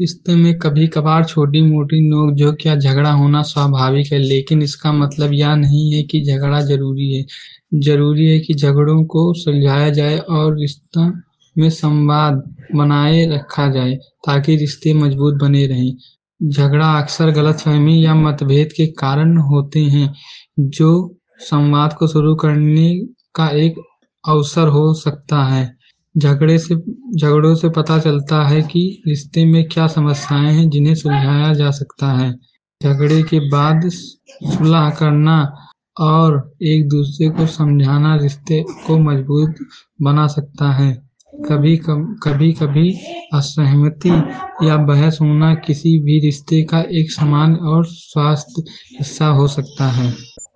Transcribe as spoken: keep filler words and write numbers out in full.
रिश्ते में कभी-कभार छोटी-मोटी नोक-झोंक या झगड़ा होना स्वाभाविक है, लेकिन इसका मतलब यह नहीं है कि झगड़ा ज़रूरी है। ज़रूरी है कि झगड़ों को सुलझाया जाए और रिश्ता में संवाद बनाए रखा जाए, ताकि रिश्ते मज़बूत बने रहें। झगड़ा अक्सर गलतफ़हमी या मतभेद के कारण होते हैं, जो संवाद को शुरू करने का एक अवसर हो सकता है। झगड़े से झगड़ों से पता चलता है कि रिश्ते में क्या समस्याएँ हैं, जिन्हें सुलझाया जा सकता है। झगड़े के बाद सुलह करना और एक-दूसरे को समझाना रिश्ते को मज़बूत बना सकता है। कभी कम कभी-कभी असहमति या बहस होना किसी भी रिश्ते का एक समान और स्वस्थ हिस्सा हो सकता है।